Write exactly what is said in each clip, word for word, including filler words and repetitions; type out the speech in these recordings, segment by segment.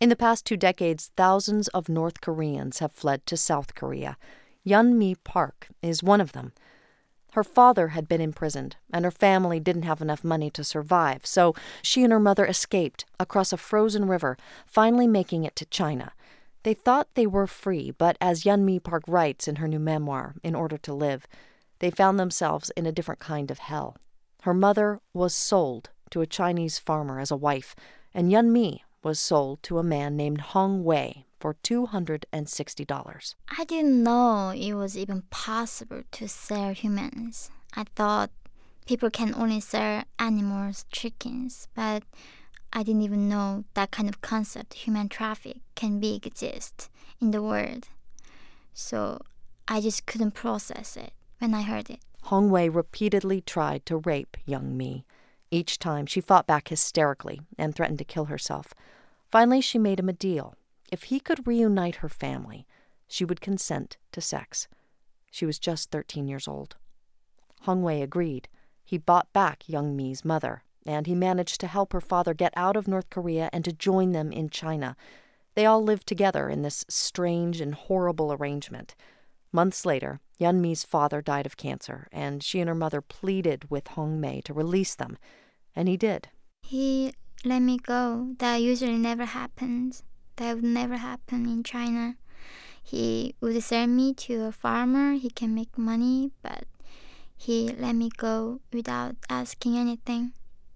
In the past two decades, thousands of North Koreans have fled to South Korea. Yeon-mi Park is one of them. Her father had been imprisoned, and her family didn't have enough money to survive, so she and her mother escaped across a frozen river, finally making it to China. They thought they were free, but as Yeon-mi Park writes in her new memoir, In Order to Live, they found themselves in a different kind of hell. Her mother was sold to a Chinese farmer as a wife, and Yeon-mi was sold to a man named Hong Wei for two hundred sixty dollars. I didn't know it was even possible to sell humans. I thought people can only sell animals, chickens, but I didn't even know that kind of concept, human traffic, can be exist in the world. So I just couldn't process it when I heard it. Hong Wei repeatedly tried to rape Yeon-mi. Each time, she fought back hysterically and threatened to kill herself. Finally, she made him a deal. If he could reunite her family, she would consent to sex. She was just thirteen years old. Hong Wei agreed. He bought back Yeon-mi's mother, and he managed to help her father get out of North Korea and to join them in China. They all lived together in this strange and horrible arrangement. Months later, Yeon-mi's father died of cancer, and she and her mother pleaded with Hong Wei to release them, and he did. He let me go. That usually never happens. That would never happen in China. He would sell me to a farmer. He can make money, but he let me go without asking anything.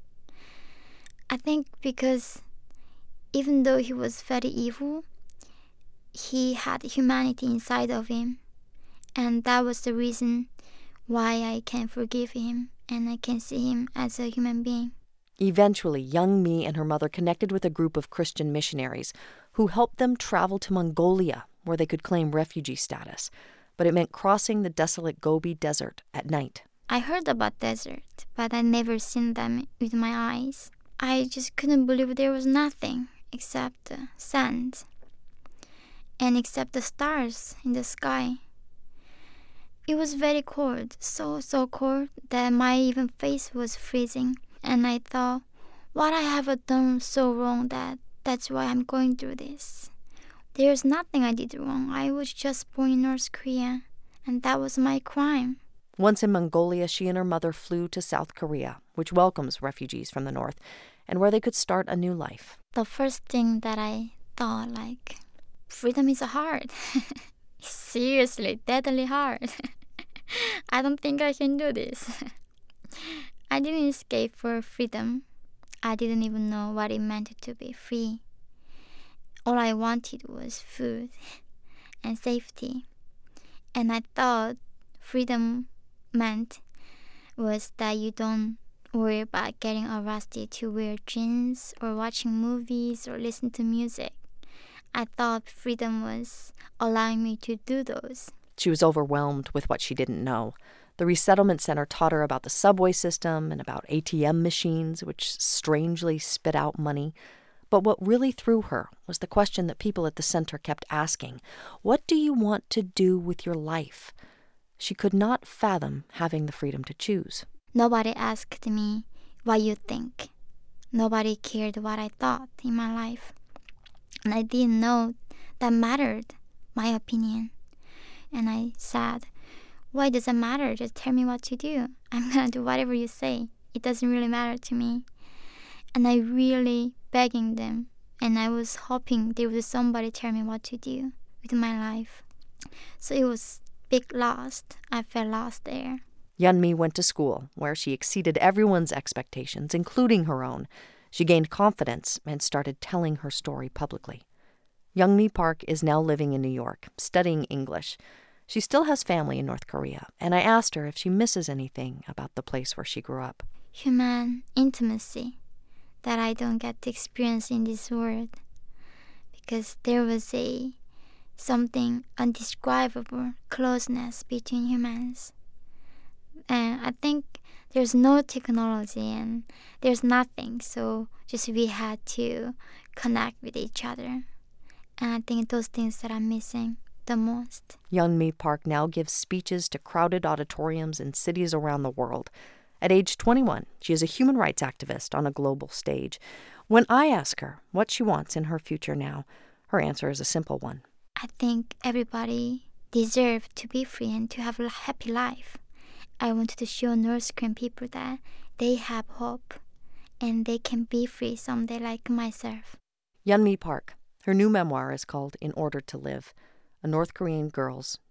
I think because even though he was very evil, he had humanity inside of him. And that was the reason why I can forgive him and I can see him as a human being. Eventually, Yeon-mi and her mother connected with a group of Christian missionaries who helped them travel to Mongolia, where they could claim refugee status. But it meant crossing the desolate Gobi Desert at night. I heard about desert, but I never seen them with my eyes. I just couldn't believe there was nothing except uh, sand and except the stars in the sky. It was very cold, so, so cold that my even face was freezing. And I thought, what I have done so wrong that that's why I'm going through this. There's nothing I did wrong. I was just born in North Korea, and that was my crime. Once in Mongolia, she and her mother flew to South Korea, which welcomes refugees from the north, and where they could start a new life. The first thing that I thought, like, freedom is hard. Seriously, deadly hard. I don't think I can do this. I didn't escape for freedom. I didn't even know what it meant to be free. All I wanted was food and safety. And I thought freedom meant was that you don't worry about getting arrested to wear jeans or watching movies or listen to music. I thought freedom was allowing me to do those. She was overwhelmed with what she didn't know. The resettlement center taught her about the subway system and about A T M machines, which strangely spit out money. But what really threw her was the question that people at the center kept asking. What do you want to do with your life? She could not fathom having the freedom to choose. Nobody asked me what you think. Nobody cared what I thought in my life. And I didn't know that mattered, my opinion. And I said, why does it matter? Just tell me what to do. I'm going to do whatever you say. It doesn't really matter to me. And I really begging them. And I was hoping there was somebody tell me what to do with my life. So it was big lost. I felt lost there. Yeon-mi went to school, where she exceeded everyone's expectations, including her own. She gained confidence and started telling her story publicly. Yeon-mi Park is now living in New York, studying English. She still has family in North Korea, and I asked her if she misses anything about the place where she grew up. Human intimacy that I don't get to experience in this world, because there was a something undescribable closeness between humans. And I think there's no technology and there's nothing, so just we had to connect with each other. And I think those things that I'm missing the most. Yeon-mi Park now gives speeches to crowded auditoriums in cities around the world. At age twenty-one, she is a human rights activist on a global stage. When I ask her what she wants in her future now, her answer is a simple one. I think everybody deserves to be free and to have a happy life. I wanted to show North Korean people that they have hope and they can be free someday like myself. Yeonmi Park. Her new memoir is called In Order to Live, a North Korean girl's